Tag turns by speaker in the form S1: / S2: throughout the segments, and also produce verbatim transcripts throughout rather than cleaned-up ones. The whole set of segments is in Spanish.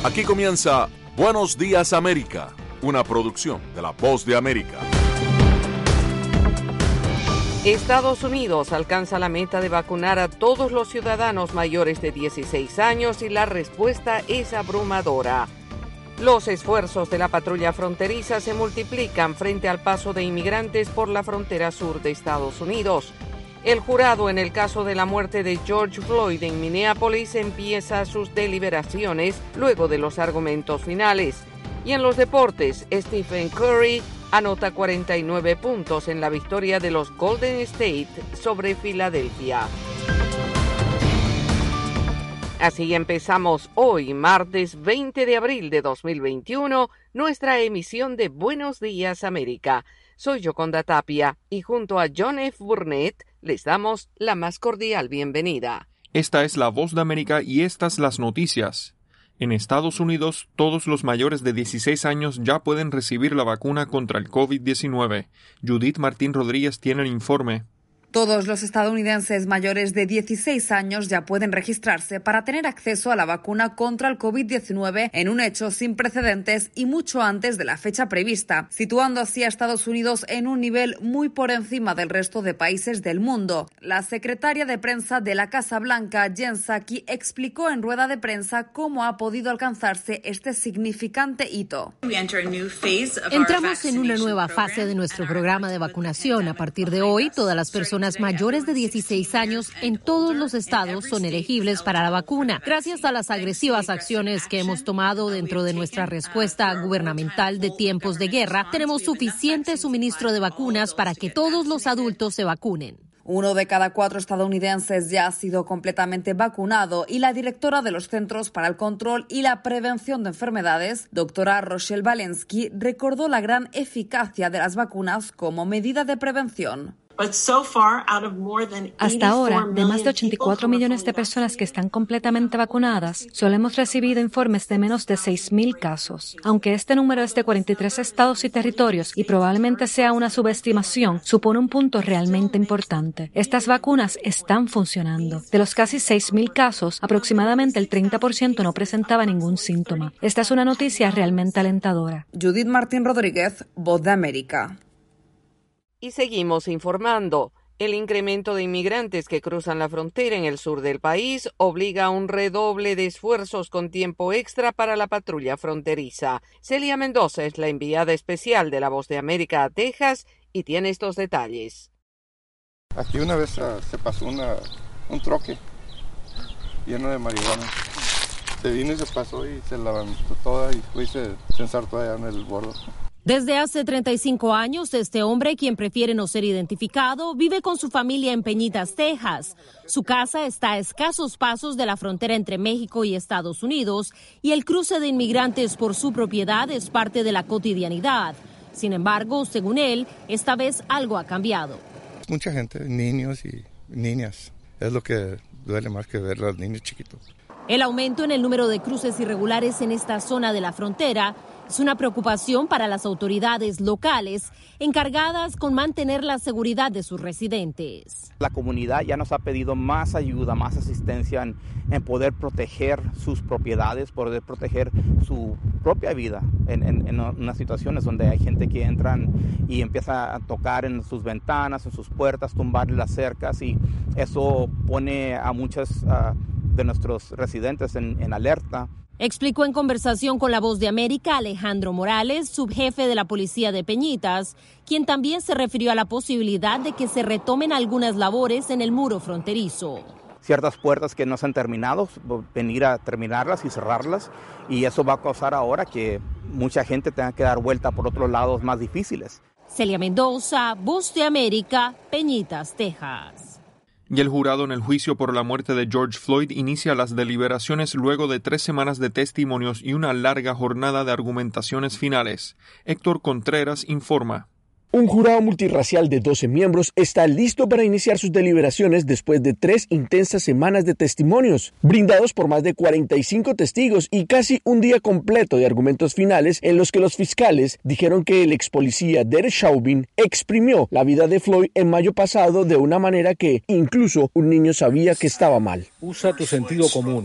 S1: Aquí comienza Buenos Días América, una producción de La Voz de América.
S2: Estados Unidos alcanza la meta de vacunar a todos los ciudadanos mayores de dieciséis años y la respuesta es abrumadora. Los esfuerzos de la patrulla fronteriza se multiplican frente al paso de inmigrantes por la frontera sur de Estados Unidos. El jurado en el caso de la muerte de George Floyd en Minneapolis empieza sus deliberaciones luego de los argumentos finales. Y en los deportes, Stephen Curry anota cuarenta y nueve puntos en la victoria de los Golden State sobre Filadelfia. Así empezamos hoy, martes veinte de abril de dos mil veintiuno, nuestra emisión de Buenos Días América. Soy Yoconda Tapia y junto a John F. Burnett les damos la más cordial bienvenida.
S3: Esta es la Voz de América y estas las noticias. En Estados Unidos, todos los mayores de dieciséis años ya pueden recibir la vacuna contra el COVID diecinueve. Judith Martín Rodríguez tiene el informe.
S4: Todos los estadounidenses mayores de dieciséis años ya pueden registrarse para tener acceso a la vacuna contra el COVID diecinueve en un hecho sin precedentes y mucho antes de la fecha prevista, situando así a Estados Unidos en un nivel muy por encima del resto de países del mundo. La secretaria de prensa de la Casa Blanca, Jen Psaki, explicó en rueda de prensa cómo ha podido alcanzarse este significante hito.
S5: Entramos en una nueva fase de nuestro programa de vacunación. A partir de hoy, todas las personas mayores de dieciséis años en todos los estados son elegibles para la vacuna. Gracias a las agresivas acciones que hemos tomado dentro de nuestra respuesta gubernamental de tiempos de guerra, tenemos suficiente suministro de vacunas para que todos los adultos se vacunen.
S4: Uno de cada cuatro estadounidenses ya ha sido completamente vacunado y la directora de los Centros para el Control y la Prevención de Enfermedades, doctora Rochelle Walensky, recordó la gran eficacia de las vacunas como medida de prevención.
S6: Hasta ahora, de más de ochenta y cuatro millones de personas que están completamente vacunadas, solo hemos recibido informes de menos de seis mil casos. Aunque este número es de cuarenta y tres estados y territorios y probablemente sea una subestimación, supone un punto realmente importante. Estas vacunas están funcionando. De los casi seis mil casos, aproximadamente el treinta por ciento no presentaba ningún síntoma. Esta es una noticia realmente alentadora.
S4: Judith Martín Rodríguez, Voz de América.
S2: Y seguimos informando. El incremento de inmigrantes que cruzan la frontera en el sur del país obliga a un redoble de esfuerzos con tiempo extra para la patrulla fronteriza. Celia Mendoza es la enviada especial de La Voz de América a Texas y tiene estos detalles.
S7: Aquí una vez uh, se pasó una, un troque lleno de marihuana. Se vino y se pasó y se la levantó toda y fue y se, se ensartó allá en el borde.
S5: Desde hace treinta y cinco años, este hombre, quien prefiere no ser identificado, vive con su familia en Peñitas, Texas. Su casa está a escasos pasos de la frontera entre México y Estados Unidos y el cruce de inmigrantes por su propiedad es parte de la cotidianidad. Sin embargo, según él, esta vez algo ha cambiado.
S7: Mucha gente, niños y niñas, es lo que duele más que ver a los niños chiquitos.
S5: El aumento en el número de cruces irregulares en esta zona de la frontera es una preocupación para las autoridades locales encargadas con mantener la seguridad de sus residentes.
S8: La comunidad ya nos ha pedido más ayuda, más asistencia en, en poder proteger sus propiedades, poder proteger su propia vida en, en, en unas situaciones donde hay gente que entran y empieza a tocar en sus ventanas, en sus puertas, tumbarle las cercas y eso pone a muchos uh, de nuestros residentes en, en alerta.
S5: Explicó en conversación con La Voz de América Alejandro Morales, subjefe de la policía de Peñitas, quien también se refirió a la posibilidad de que se retomen algunas labores en el muro fronterizo.
S8: Ciertas puertas que no se han terminado, venir a terminarlas y cerrarlas, y eso va a causar ahora que mucha gente tenga que dar vuelta por otros lados más difíciles.
S5: Celia Mendoza, Voz de América, Peñitas, Texas.
S3: Y el jurado en el juicio por la muerte de George Floyd inicia las deliberaciones luego de tres semanas de testimonios y una larga jornada de argumentaciones finales. Héctor Contreras informa.
S9: Un jurado multirracial de doce miembros está listo para iniciar sus deliberaciones después de tres intensas semanas de testimonios, brindados por más de cuarenta y cinco testigos y casi un día completo de argumentos finales en los que los fiscales dijeron que el ex policía Derek Chauvin exprimió la vida de Floyd en mayo pasado de una manera que incluso un niño sabía que estaba mal.
S10: Usa tu sentido común.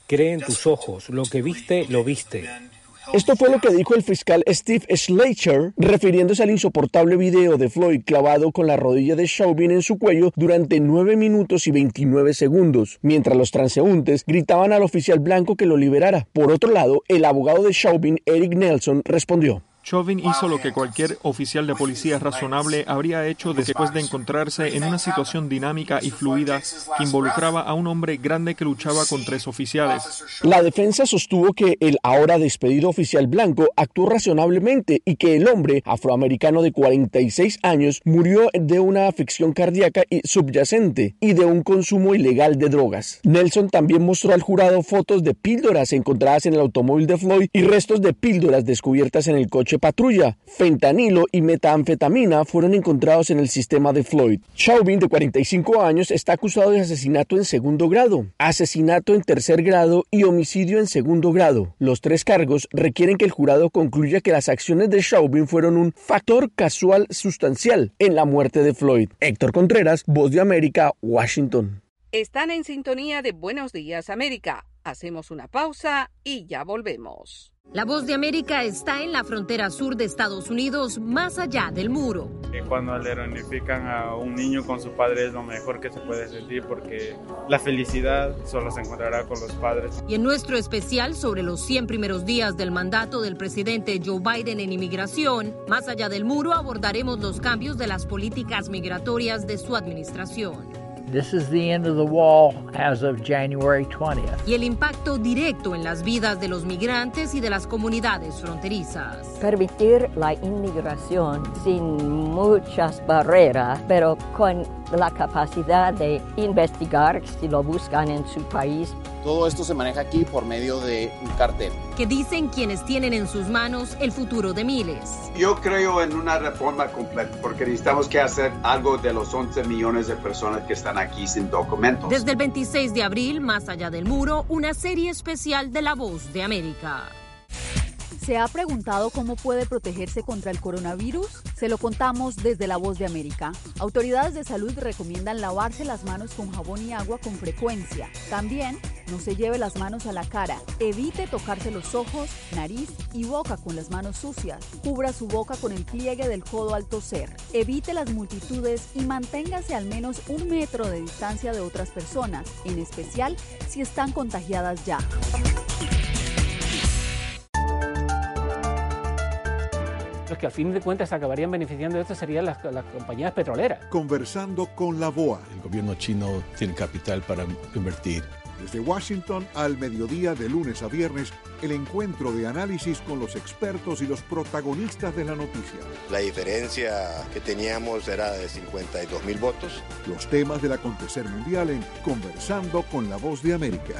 S10: Cree en tus ojos, lo que viste, lo viste.
S9: Esto fue lo que dijo el fiscal Steve Schleicher, refiriéndose al insoportable video de Floyd clavado con la rodilla de Chauvin en su cuello durante nueve minutos y veintinueve segundos, mientras los transeúntes gritaban al oficial blanco que lo liberara. Por otro lado, el abogado de Chauvin, Eric Nelson, respondió:
S3: Chauvin hizo lo que cualquier oficial de policía razonable habría hecho después de encontrarse en una situación dinámica y fluida que involucraba a un hombre grande que luchaba con tres oficiales.
S9: La defensa sostuvo que el ahora despedido oficial blanco actuó razonablemente y que el hombre afroamericano de cuarenta y seis años murió de una afección cardíaca y subyacente y de un consumo ilegal de drogas. Nelson también mostró al jurado fotos de píldoras encontradas en el automóvil de Floyd y restos de píldoras descubiertas en el coche patrulla. Fentanilo y metanfetamina fueron encontrados en el sistema de Floyd. Chauvin, de cuarenta y cinco años, está acusado de asesinato en segundo grado, asesinato en tercer grado y homicidio en segundo grado. Los tres cargos requieren que el jurado concluya que las acciones de Chauvin fueron un factor casual sustancial en la muerte de Floyd. Héctor Contreras, Voz de América, Washington.
S2: Están en sintonía de Buenos Días, América. Hacemos una pausa y ya volvemos.
S5: La Voz de América está en la frontera sur de Estados Unidos, más allá del muro.
S11: Cuando le reunifican a un niño con su padre es lo mejor que se puede sentir, porque la felicidad solo se encontrará con los padres.
S5: Y en nuestro especial sobre los cien primeros días del mandato del presidente Joe Biden en inmigración, más allá del muro abordaremos los cambios de las políticas migratorias de su administración.
S12: This is the end of the wall as of January twentieth.
S5: Y el impacto directo en las vidas de los migrantes y de las comunidades fronterizas.
S13: Permitir la inmigración sin muchas barreras, pero con la capacidad de investigar si lo buscan en su país.
S14: Todo esto se maneja aquí por medio de un cartel.
S5: Que dicen quienes tienen en sus manos el futuro de miles.
S15: Yo creo en una reforma completa porque necesitamos que hacer algo de los once millones de personas que están aquí sin documentos.
S5: Desde el veintiséis de abril, Más allá del muro, una serie especial de La Voz de América.
S16: ¿Se ha preguntado cómo puede protegerse contra el coronavirus? Se lo contamos desde La Voz de América. Autoridades de salud recomiendan lavarse las manos con jabón y agua con frecuencia. También, no se lleve las manos a la cara. Evite tocarse los ojos, nariz y boca con las manos sucias. Cubra su boca con el pliegue del codo al toser. Evite las multitudes y manténgase al menos un metro de distancia de otras personas, en especial si están contagiadas ya.
S10: Los que al fin de cuentas acabarían beneficiando de esto serían las, las compañías petroleras.
S17: Conversando con la B O A.
S18: El gobierno chino tiene capital para invertir.
S17: Desde Washington al mediodía de lunes a viernes, el encuentro de análisis con los expertos y los protagonistas de la noticia.
S19: La diferencia que teníamos era de cincuenta y dos mil votos.
S17: Los temas del acontecer mundial en Conversando con la Voz de América.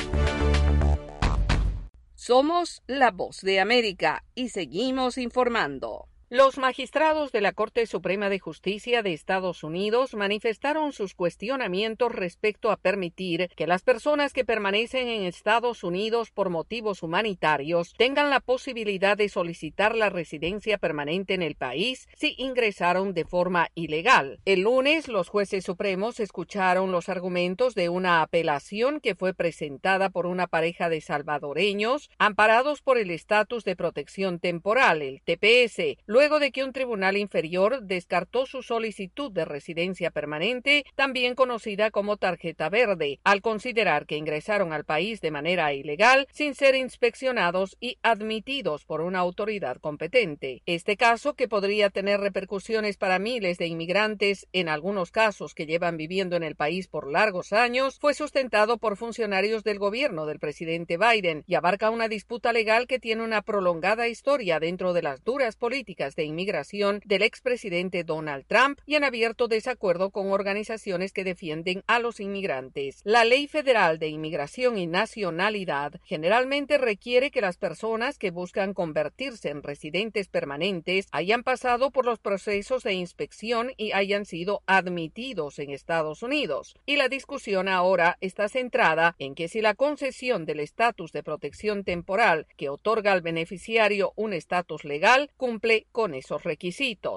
S2: Somos La Voz de América y seguimos informando. Los magistrados de la Corte Suprema de Justicia de Estados Unidos manifestaron sus cuestionamientos respecto a permitir que las personas que permanecen en Estados Unidos por motivos humanitarios tengan la posibilidad de solicitar la residencia permanente en el país si ingresaron de forma ilegal. El lunes, los jueces supremos escucharon los argumentos de una apelación que fue presentada por una pareja de salvadoreños amparados por el estatus de protección temporal, el T P S, luego de que un tribunal inferior descartó su solicitud de residencia permanente, también conocida como tarjeta verde, al considerar que ingresaron al país de manera ilegal sin ser inspeccionados y admitidos por una autoridad competente. Este caso, que podría tener repercusiones para miles de inmigrantes, en algunos casos que llevan viviendo en el país por largos años, fue sustentado por funcionarios del gobierno del presidente Biden y abarca una disputa legal que tiene una prolongada historia dentro de las duras políticas de inmigración del expresidente Donald Trump y en abierto desacuerdo con organizaciones que defienden a los inmigrantes. La Ley Federal de Inmigración y Nacionalidad generalmente requiere que las personas que buscan convertirse en residentes permanentes hayan pasado por los procesos de inspección y hayan sido admitidos en Estados Unidos. Y la discusión ahora está centrada en que si la concesión del estatus de protección temporal que otorga al beneficiario un estatus legal cumple con esos requisitos.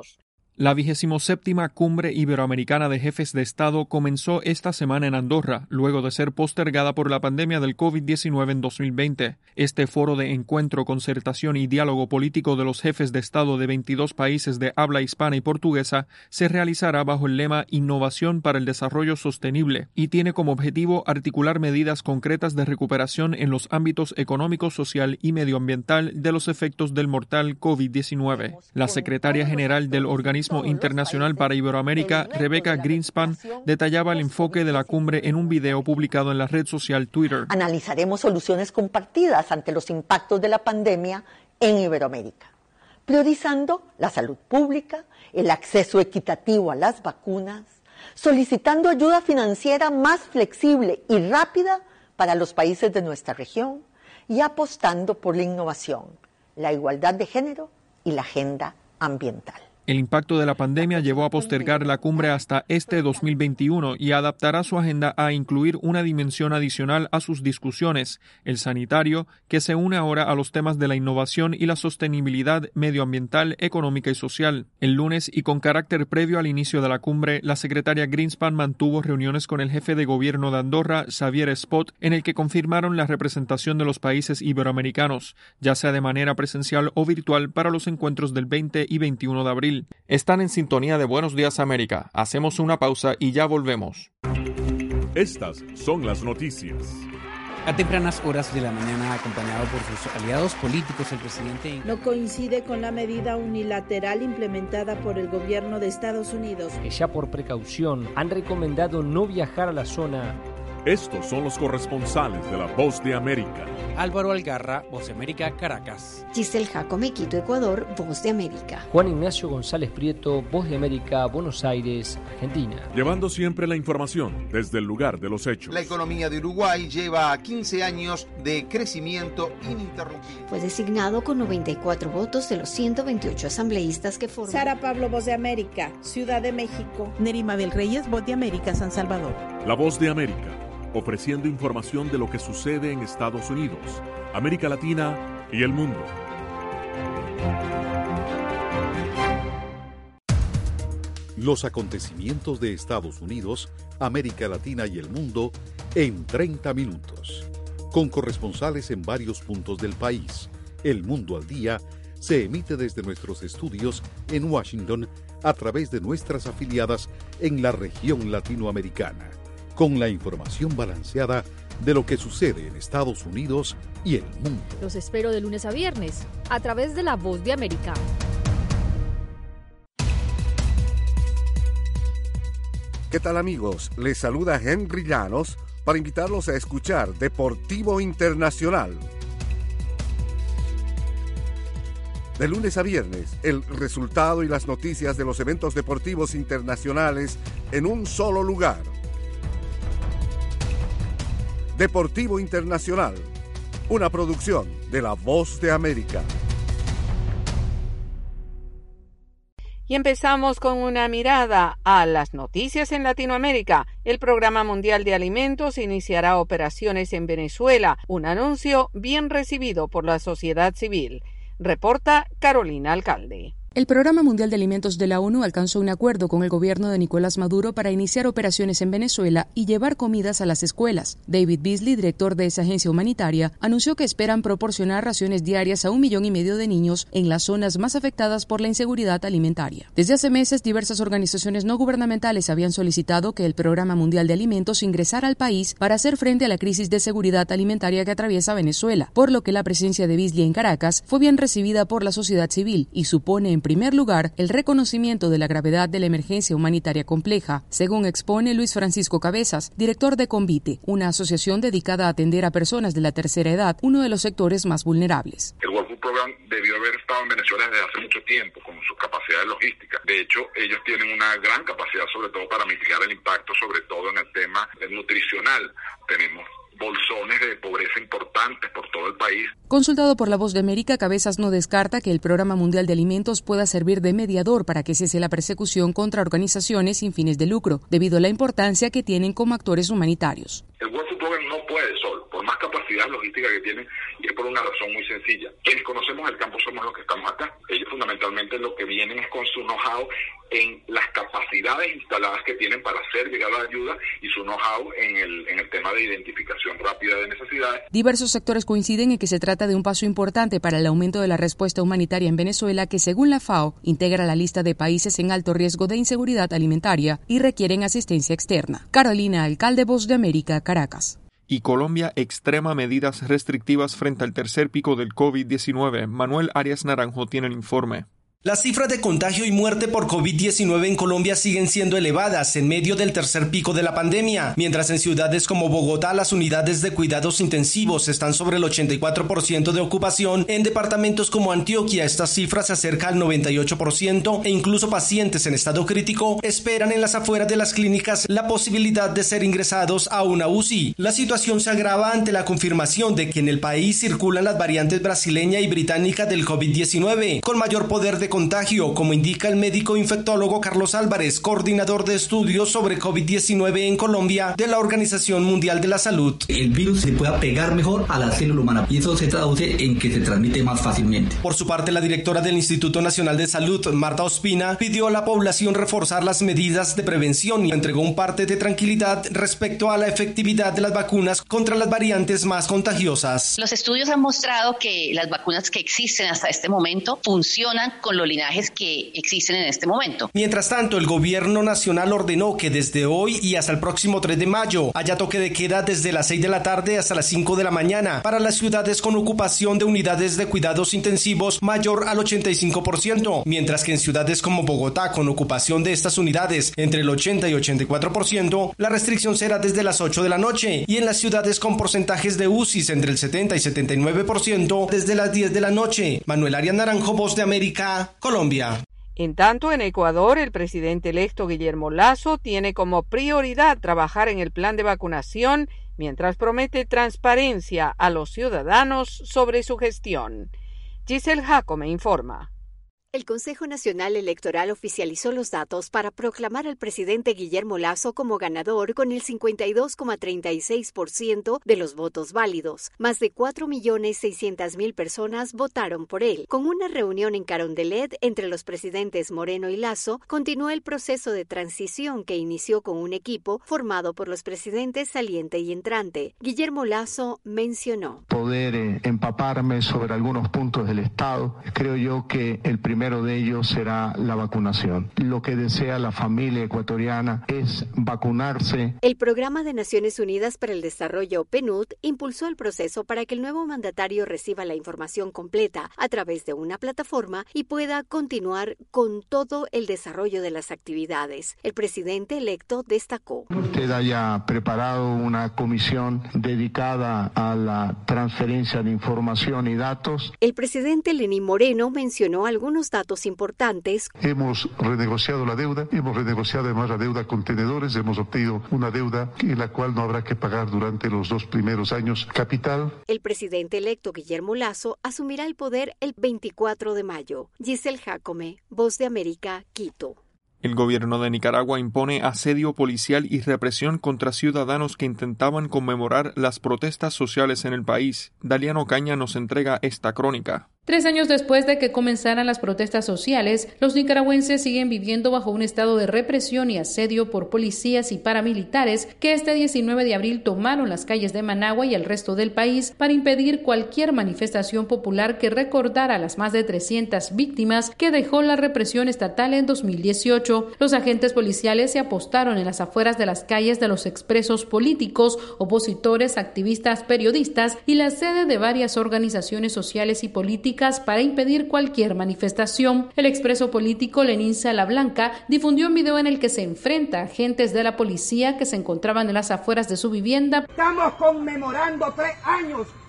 S3: La vigésimo séptima Cumbre Iberoamericana de Jefes de Estado comenzó esta semana en Andorra, luego de ser postergada por la pandemia del COVID diecinueve en dos mil veinte. Este foro de encuentro, concertación y diálogo político de los jefes de Estado de veintidós países de habla hispana y portuguesa se realizará bajo el lema Innovación para el Desarrollo Sostenible y tiene como objetivo articular medidas concretas de recuperación en los ámbitos económico, social y medioambiental de los efectos del mortal COVID diecinueve. La secretaria general del organismo Internacional para Iberoamérica, Rebecca Greenspan, detallaba el enfoque de la cumbre en un video publicado en la red social Twitter.
S20: Analizaremos soluciones compartidas ante los impactos de la pandemia en Iberoamérica, priorizando la salud pública, el acceso equitativo a las vacunas, solicitando ayuda financiera más flexible y rápida para los países de nuestra región y apostando por la innovación, la igualdad de género y la agenda ambiental.
S3: El impacto de la pandemia llevó a postergar la cumbre hasta este dos mil veintiuno y adaptará su agenda a incluir una dimensión adicional a sus discusiones, el sanitario, que se une ahora a los temas de la innovación y la sostenibilidad medioambiental, económica y social. El lunes, y con carácter previo al inicio de la cumbre, la secretaria Greenspan mantuvo reuniones con el jefe de gobierno de Andorra, Xavier Espot, en el que confirmaron la representación de los países iberoamericanos, ya sea de manera presencial o virtual, para los encuentros del veinte y veintiuno de abril. Están en sintonía de Buenos Días América. Hacemos una pausa y ya volvemos.
S1: Estas son las noticias.
S21: A tempranas horas de la mañana, acompañado por sus aliados políticos, el presidente
S22: no coincide con la medida unilateral implementada por el gobierno de Estados Unidos,
S23: que ya por precaución han recomendado no viajar a la zona.
S1: Estos son los corresponsales de La Voz de América.
S21: Álvaro Algarra, Voz de América, Caracas.
S24: Giselle Jacome, Quito, Ecuador, Voz de América.
S23: Juan Ignacio González Prieto, Voz de América, Buenos Aires, Argentina.
S1: Llevando siempre la información desde el lugar de los hechos.
S25: La economía de Uruguay lleva quince años de crecimiento ininterrumpido.
S24: Fue designado con noventa y cuatro votos de los ciento veintiocho asambleístas que forman.
S22: Sara Pablo, Voz de América, Ciudad de México.
S26: Neri Mabel Reyes, Voz de América, San Salvador.
S1: La Voz de América, ofreciendo información de lo que sucede en Estados Unidos, América Latina y el mundo.
S17: Los acontecimientos de Estados Unidos, América Latina y el mundo en treinta minutos. Con corresponsales en varios puntos del país. El Mundo al Día se emite desde nuestros estudios en Washington a través de nuestras afiliadas en la región latinoamericana, con la información balanceada de lo que sucede en Estados Unidos y el mundo.
S27: Los espero de lunes a viernes, a través de La Voz de América.
S28: ¿Qué tal, amigos? Les saluda Henry Llanos para invitarlos a escuchar Deportivo Internacional. De lunes a viernes, el resultado y las noticias de los eventos deportivos internacionales en un solo lugar. Deportivo Internacional, una producción de La Voz de América.
S2: Y empezamos con una mirada a las noticias en Latinoamérica. El Programa Mundial de Alimentos iniciará operaciones en Venezuela, un anuncio bien recibido por la sociedad civil. Reporta Carolina Alcalde.
S29: El Programa Mundial de Alimentos de la ONU alcanzó un acuerdo con el gobierno de Nicolás Maduro para iniciar operaciones en Venezuela y llevar comidas a las escuelas. David Beasley, director de esa agencia humanitaria, anunció que esperan proporcionar raciones diarias a un millón y medio de niños en las zonas más afectadas por la inseguridad alimentaria. Desde hace meses, diversas organizaciones no gubernamentales habían solicitado que el Programa Mundial de Alimentos ingresara al país para hacer frente a la crisis de seguridad alimentaria que atraviesa Venezuela, por lo que la presencia de Beasley en Caracas fue bien recibida por la sociedad civil y supone en En primer lugar, el reconocimiento de la gravedad de la emergencia humanitaria compleja, según expone Luis Francisco Cabezas, director de Convite, una asociación dedicada a atender a personas de la tercera edad, uno de los sectores más vulnerables.
S30: El World Food Program debió haber estado en Venezuela desde hace mucho tiempo con sus capacidades logísticas. De hecho, ellos tienen una gran capacidad, sobre todo para mitigar el impacto, sobre todo en el tema nutricional. Tenemos bolsones de pobreza importantes por todo el país.
S29: Consultado por La Voz de América, Cabezas no descarta que el Programa Mundial de Alimentos pueda servir de mediador para que cese la persecución contra organizaciones sin fines de lucro, debido a la importancia que tienen como actores humanitarios.
S30: El World Food Program no puede solo, por por más capacidad logística que tienen, y es por una razón muy sencilla. Quienes conocemos el campo somos los que estamos acá. Ellos fundamentalmente lo que vienen es con su know-how en las capacidades instaladas que tienen para hacer llegar la ayuda y su know-how en el, en el tema de identificación rápida de necesidades.
S29: Diversos sectores coinciden en que se trata de un paso importante para el aumento de la respuesta humanitaria en Venezuela, que según la FAO integra la lista de países en alto riesgo de inseguridad alimentaria y requieren asistencia externa. Carolina Alcalde, Voz de América, Caracas.
S3: Y Colombia extrema medidas restrictivas frente al tercer pico del COVID diecinueve. Manuel Arias Naranjo tiene el informe.
S4: Las cifras de contagio y muerte por COVID diecinueve en Colombia siguen siendo elevadas en medio del tercer pico de la pandemia, mientras en ciudades como Bogotá las unidades de cuidados intensivos están sobre el ochenta y cuatro por ciento de ocupación. En departamentos como Antioquia estas cifras se acercan al noventa y ocho por ciento e incluso pacientes en estado crítico esperan en las afueras de las clínicas la posibilidad de ser ingresados a una U C I. La situación se agrava ante la confirmación de que en el país circulan las variantes brasileña y británica del COVID diecinueve, con mayor poder de contagio, como indica el médico infectólogo Carlos Álvarez, coordinador de estudios sobre COVID diecinueve en Colombia de la Organización Mundial de la Salud.
S6: El virus se pueda pegar mejor a la célula humana y eso se traduce en que se transmite más fácilmente.
S4: Por su parte, la directora del Instituto Nacional de Salud, Marta Ospina, pidió a la población reforzar las medidas de prevención y entregó un parte de tranquilidad respecto a la efectividad de las vacunas contra las variantes más contagiosas.
S7: Los estudios han mostrado que las vacunas que existen hasta este momento funcionan con los linajes que existen en este momento.
S4: Mientras tanto, el gobierno nacional ordenó que desde hoy y hasta el próximo tres de mayo haya toque de queda desde las seis de la tarde hasta las cinco de la mañana para las ciudades con ocupación de unidades de cuidados intensivos mayor al ochenta y cinco por ciento, mientras que en ciudades como Bogotá con ocupación de estas unidades entre el ochenta y ochenta y cuatro por ciento, la restricción será desde las ocho de la noche, y en las ciudades con porcentajes de U C Is entre el setenta y setenta y nueve por ciento desde las diez de la noche. Manuel Arias Naranjo, Voz de América, Colombia.
S2: En tanto, en Ecuador, el presidente electo Guillermo Lasso tiene como prioridad trabajar en el plan de vacunación, mientras promete transparencia a los ciudadanos sobre su gestión. Giselle Jacome informa.
S8: El Consejo Nacional Electoral oficializó los datos para proclamar al presidente Guillermo Lasso como ganador con el cincuenta y dos coma treinta y seis por ciento de los votos válidos. Más de cuatro millones seiscientas mil personas votaron por él. Con una reunión en Carondelet entre los presidentes Moreno y Lasso, continuó el proceso de transición que inició con un equipo formado por los presidentes saliente y entrante. Guillermo Lasso mencionó:
S9: Poder eh, empaparme sobre algunos puntos del Estado. Creo yo que el primer primero de ellos será la vacunación. Lo que desea la familia ecuatoriana es vacunarse.
S8: El Programa de Naciones Unidas para el Desarrollo, P N U D, impulsó el proceso para que el nuevo mandatario reciba la información completa a través de una plataforma y pueda continuar con todo el desarrollo de las actividades. El presidente electo destacó:
S9: Usted haya preparado una comisión dedicada a la transferencia de información y datos.
S8: El presidente Lenín Moreno mencionó algunos datos importantes.
S9: Hemos renegociado la deuda, hemos renegociado además la deuda con tenedores, hemos obtenido una deuda en la cual no habrá que pagar durante los dos primeros años capital.
S8: El presidente electo Guillermo Lasso asumirá el poder el veinticuatro de mayo. Giselle Jacome, Voz de América, Quito.
S3: El gobierno de Nicaragua impone asedio policial y represión contra ciudadanos que intentaban conmemorar las protestas sociales en el país. Daliano Caña nos entrega esta crónica.
S11: Tres años después de que comenzaran las protestas sociales, los nicaragüenses siguen viviendo bajo un estado de represión y asedio por policías y paramilitares que este diecinueve de abril tomaron las calles de Managua y el resto del país para impedir cualquier manifestación popular que recordara las más de trescientas víctimas que dejó la represión estatal en dos mil dieciocho. Los agentes policiales se apostaron en las afueras de las calles de los expresos políticos, opositores, activistas, periodistas y la sede de varias organizaciones sociales y políticas para impedir cualquier manifestación. El expreso político Lenín Sala Blanca difundió un video en el que se enfrenta a agentes de la policía que se encontraban en las afueras de su vivienda.
S12: Estamos conmemorando tres años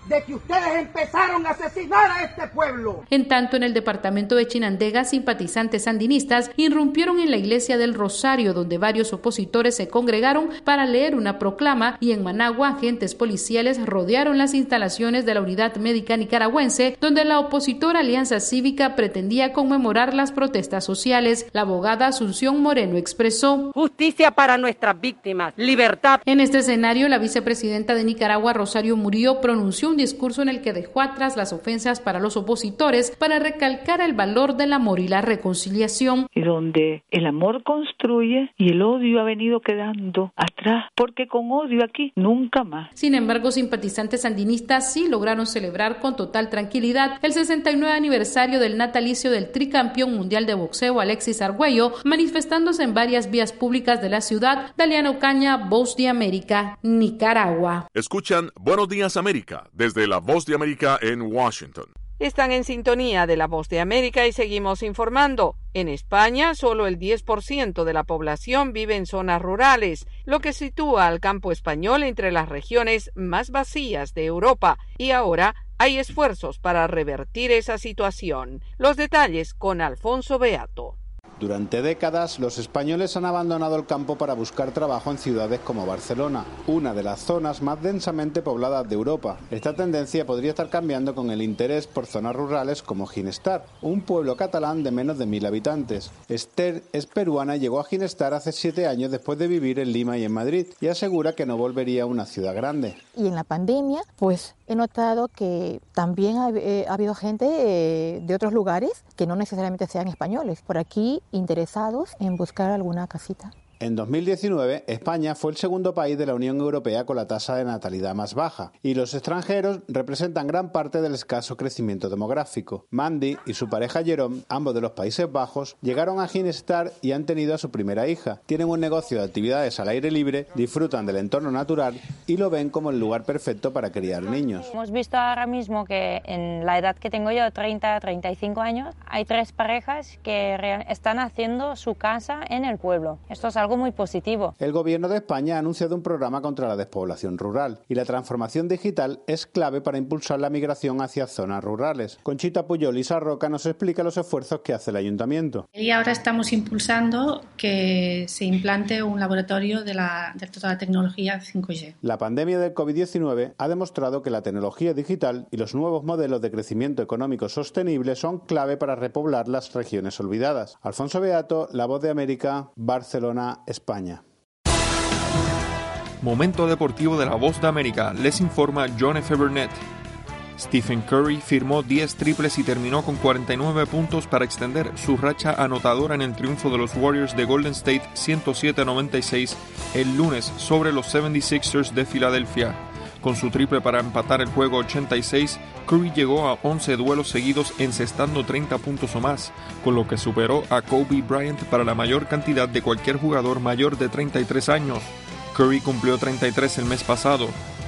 S5: de que ustedes empezaron a asesinar a este pueblo.
S11: En tanto, en el departamento de Chinandega, simpatizantes sandinistas irrumpieron en la iglesia del Rosario, donde varios opositores se congregaron para leer una proclama, y en Managua, agentes policiales rodearon las instalaciones de la Unidad Médica Nicaragüense, donde la opositora Alianza Cívica pretendía conmemorar las protestas sociales. La abogada Asunción Moreno expresó:
S10: justicia para nuestras víctimas, libertad.
S11: En este escenario, la vicepresidenta de Nicaragua, Rosario Murillo, pronunció un discurso en el que dejó atrás las ofensas para los opositores para recalcar el valor del amor y la reconciliación.
S12: Y donde el amor construye y el odio ha venido quedando atrás, porque con odio aquí nunca más.
S11: Sin embargo, simpatizantes sandinistas sí lograron celebrar con total tranquilidad el sesenta y nueve aniversario del natalicio del tricampeón mundial de boxeo Alexis Argüello, manifestándose en varias vías públicas de la ciudad. Daliana Ocaña, Voz de América, Nicaragua.
S1: Escuchan Buenos Días América desde la Voz de América en Washington.
S2: Están en sintonía de la Voz de América y seguimos informando. En España, solo el diez por ciento de la población vive en zonas rurales, lo que sitúa al campo español entre las regiones más vacías de Europa, y ahora hay esfuerzos para revertir esa situación. Los detalles con Alfonso Beato.
S13: Durante décadas, los españoles han abandonado el campo para buscar trabajo en ciudades como Barcelona, una de las zonas más densamente pobladas de Europa. Esta tendencia podría estar cambiando con el interés por zonas rurales como Ginestar, un pueblo catalán de menos de mil habitantes. Esther es peruana y llegó a Ginestar hace siete años después de vivir en Lima y en Madrid, y asegura que no volvería a una ciudad grande.
S14: Y en la pandemia, pues he notado que también ha, eh, ha habido gente eh, de otros lugares que no necesariamente sean españoles, por aquí interesados en buscar alguna casita.
S13: En dos mil diecinueve, España fue el segundo país de la Unión Europea con la tasa de natalidad más baja, y los extranjeros representan gran parte del escaso crecimiento demográfico. Mandy y su pareja Jerome, ambos de los Países Bajos, llegaron a Ginestar y han tenido a su primera hija. Tienen un negocio de actividades al aire libre, disfrutan del entorno natural y lo ven como el lugar perfecto para criar niños.
S15: Hemos visto ahora mismo que en la edad que tengo yo, treinta a treinta y cinco años, hay tres parejas que están haciendo su casa en el pueblo. Esto es algo muy positivo.
S13: El gobierno de España ha anunciado un programa contra la despoblación rural, y la transformación digital es clave para impulsar la migración hacia zonas rurales. Conchita Puyol y Sarroca nos explica los esfuerzos que hace el ayuntamiento.
S16: Y ahora estamos impulsando que se implante un laboratorio de, la, de toda la tecnología cinco G.
S13: La pandemia del COVID diecinueve ha demostrado que la tecnología digital y los nuevos modelos de crecimiento económico sostenible son clave para repoblar las regiones olvidadas. Alfonso Beato, La Voz de América, Barcelona, España.
S3: Momento deportivo de La Voz de América, les informa John F. Burnett. Stephen Curry firmó diez triples y terminó con cuarenta y nueve puntos para extender su racha anotadora en el triunfo de los Warriors de Golden State ciento siete a noventa y seis el lunes sobre los setenta y seis ers de Filadelfia. Con su triple para empatar el juego ochenta y seis, Curry llegó a once duelos seguidos encestando treinta puntos o más, con lo que superó a Kobe Bryant para la mayor cantidad de cualquier jugador mayor de treinta y tres años. Curry cumplió treinta y tres el mes pasado.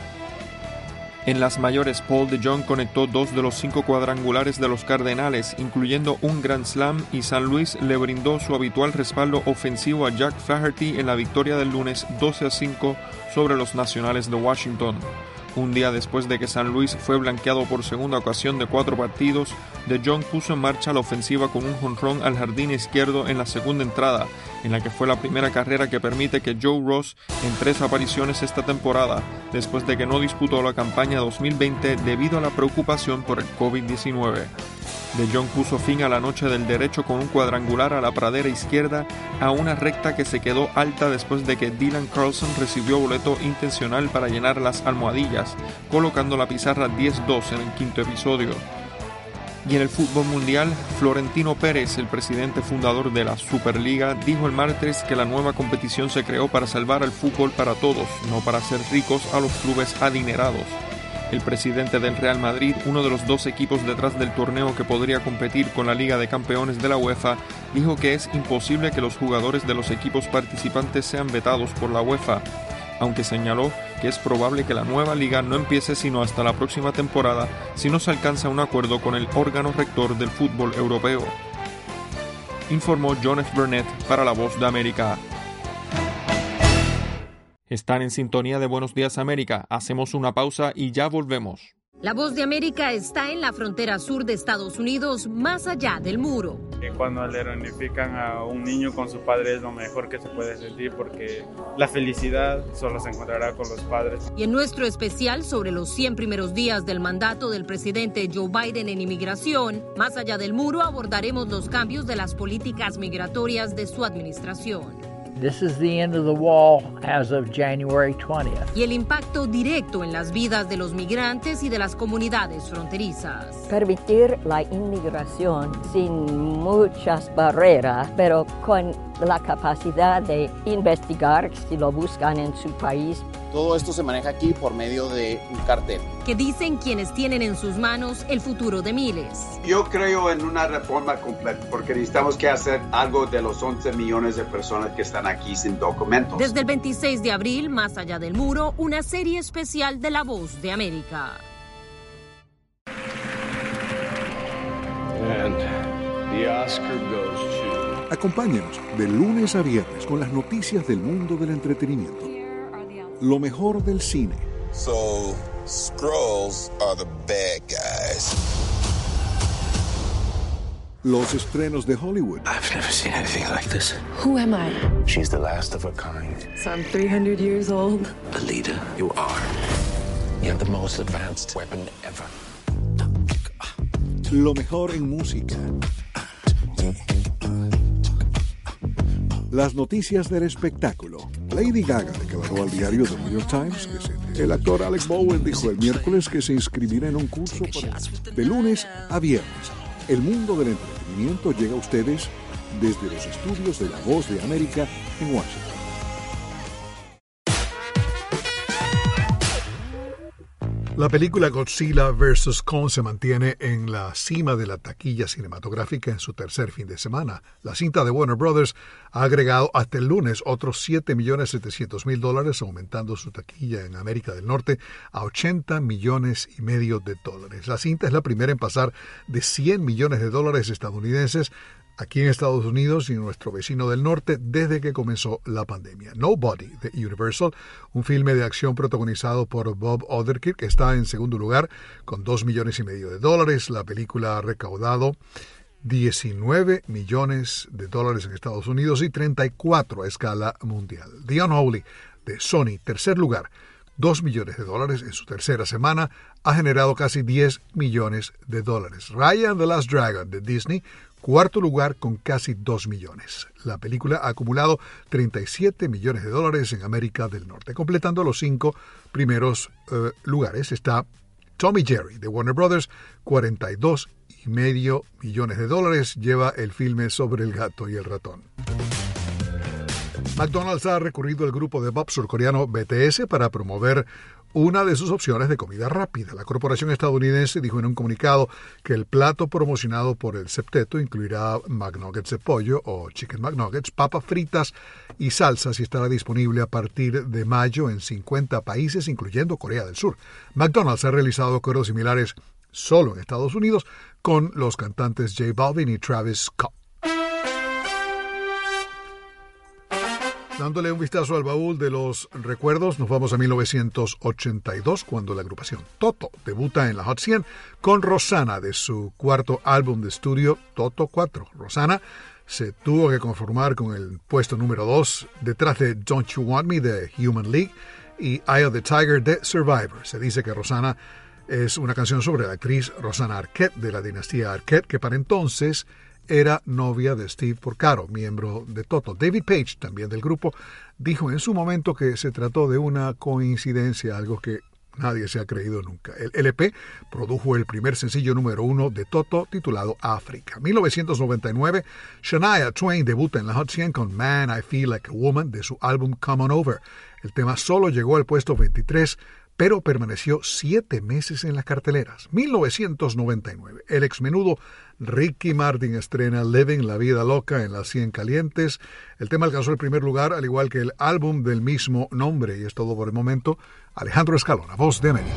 S3: En las mayores, Paul DeJong conectó dos de los cinco cuadrangulares de los Cardenales, incluyendo un Grand Slam, y San Luis le brindó su habitual respaldo ofensivo a Jack Flaherty en la victoria del lunes doce a cinco sobre los Nacionales de Washington. Un día después de que San Luis fue blanqueado por segunda ocasión de cuatro partidos, DeJong puso en marcha la ofensiva con un jonrón al jardín izquierdo en la segunda entrada, en la que fue la primera carrera que permite que Joe Ross en tres apariciones esta temporada, después de que no disputó la campaña dos mil veinte debido a la preocupación por el COVID diecinueve. DeJong puso fin a la noche del derecho con un cuadrangular a la pradera izquierda a una recta que se quedó alta después de que Dylan Carlson recibió boleto intencional para llenar las almohadillas, colocando la pizarra diez dos en el quinto episodio. Y en el fútbol mundial, Florentino Pérez, el presidente fundador de la Superliga, dijo el martes que la nueva competición se creó para salvar al fútbol para todos, no para hacer ricos a los clubes adinerados. El presidente del Real Madrid, uno de los dos equipos detrás del torneo que podría competir con la Liga de Campeones de la UEFA, dijo que es imposible que los jugadores de los equipos participantes sean vetados por la UEFA, aunque señaló que es probable que la nueva liga no empiece sino hasta la próxima temporada si no se alcanza un acuerdo con el órgano rector del fútbol europeo. Informó John F. Burnett para La Voz de América. Están en sintonía de Buenos Días América. Hacemos una pausa y ya volvemos.
S27: La Voz de América está en la frontera sur de Estados Unidos, más allá del muro.
S17: Cuando le reunifican a un niño con su padre es lo mejor que se puede sentir porque la felicidad solo se encontrará con los padres.
S27: Y en nuestro especial sobre los cien primeros días del mandato del presidente Joe Biden en inmigración, más allá del muro abordaremos los cambios de las políticas migratorias de su administración.
S18: This is the end of the wall as of January twentieth.
S27: Y el impacto directo en las vidas de los migrantes y de las comunidades fronterizas.
S19: Permitir la inmigración sin muchas barreras, pero con la capacidad de investigar si lo buscan en su país.
S20: Todo esto se maneja aquí por medio de un cartel.
S27: Que dicen quienes tienen en sus manos el futuro de miles.
S21: Yo creo en una reforma completa porque necesitamos que hacer algo de los once millones de personas que están aquí sin documentos.
S27: Desde el veintiséis de abril, Más allá del muro, una serie especial de La Voz de América.
S22: And the Oscar goes to...
S28: Acompáñenos de lunes a viernes con las noticias del mundo del entretenimiento. Lo mejor del cine.
S23: So, Skrulls are the bad guys.
S28: Los estrenos de Hollywood.
S22: I've never seen anything like this.
S27: Who am I?
S22: She's the last of her kind.
S27: So I'm three hundred years old.
S22: The leader you are. You have the most advanced weapon ever.
S28: Lo mejor en música. Las noticias del espectáculo. Lady Gaga declaró al diario The New York Times que se... El actor Alec Bowen dijo el miércoles que se inscribirá en un curso para... De lunes a viernes, el mundo del entretenimiento llega a ustedes desde los estudios de La Voz de América en Washington. La película Godzilla versus. Kong se mantiene en la cima de la taquilla cinematográfica en su tercer fin de semana. La cinta de Warner Brothers ha agregado hasta el lunes otros siete millones setecientos mil dólares, aumentando su taquilla en América del Norte a ochenta millones y medio de dólares. La cinta es la primera en pasar de cien millones de dólares estadounidenses aquí en Estados Unidos y en nuestro vecino del norte desde que comenzó la pandemia. Nobody, de Universal, un filme de acción protagonizado por Bob Odenkirk, está en segundo lugar con dos millones y medio de dólares. La película ha recaudado diecinueve millones de dólares en Estados Unidos y treinta y cuatro a escala mundial. The Unholy, de Sony, tercer lugar, dos millones de dólares en su tercera semana, ha generado casi diez millones de dólares. Raya and the Last Dragon, de Disney, cuarto lugar con casi dos millones. La película ha acumulado treinta y siete millones de dólares en América del Norte. Completando los cinco primeros uh, lugares está Tom y Jerry, de Warner Brothers, cuarenta y dos y medio millones de dólares. Lleva el filme sobre el gato y el ratón. McDonald's ha recurrido al grupo de pop surcoreano B T S para promover una de sus opciones de comida rápida. La corporación estadounidense dijo en un comunicado que el plato promocionado por el septeto incluirá McNuggets de pollo o Chicken McNuggets, papas fritas y salsas y estará disponible a partir de mayo en cincuenta países, incluyendo Corea del Sur. McDonald's ha realizado acuerdos similares solo en Estados Unidos con los cantantes J Balvin y Travis Scott. Dándole un vistazo al baúl de los recuerdos, nos vamos a mil novecientos ochenta y dos, cuando la agrupación Toto debuta en la Hot cien con Rosanna de su cuarto álbum de estudio, Toto cuatro. Rosanna se tuvo que conformar con el puesto número dos, detrás de Don't You Want Me de Human League y Eye of the Tiger de Survivor. Se dice que Rosanna es una canción sobre la actriz Rosanna Arquette de la dinastía Arquette, que para entonces era novia de Steve Porcaro, miembro de Toto. David Page, también del grupo, dijo en su momento que se trató de una coincidencia, algo que nadie se ha creído nunca. El L P produjo el primer sencillo número uno de Toto, titulado África. mil novecientos noventa y nueve, Shania Twain debuta en la Hot cien con Man, I Feel Like a Woman de su álbum Come On Over. El tema solo llegó al puesto veintitrés, pero permaneció siete meses en las carteleras. mil novecientos noventa y nueve, el exmenudo Ricky Martin estrena Living la Vida Loca en las cien calientes. El tema alcanzó el primer lugar, al igual que el álbum del mismo nombre, y es todo por el momento. Alejandro Escalona, Voz de América.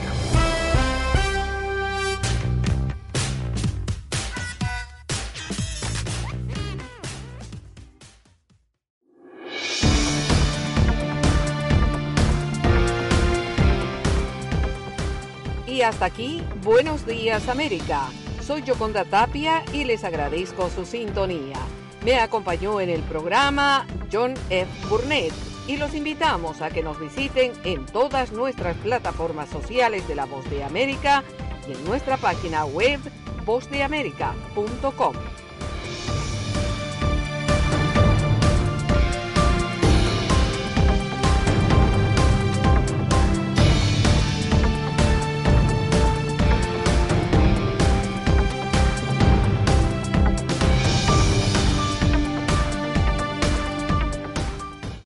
S2: Y hasta aquí, Buenos Días América. Soy Yoconda Tapia y les agradezco su sintonía. Me acompañó en el programa John F. Burnett y los invitamos a que nos visiten en todas nuestras plataformas sociales de La Voz de América y en nuestra página web voz de américa punto com.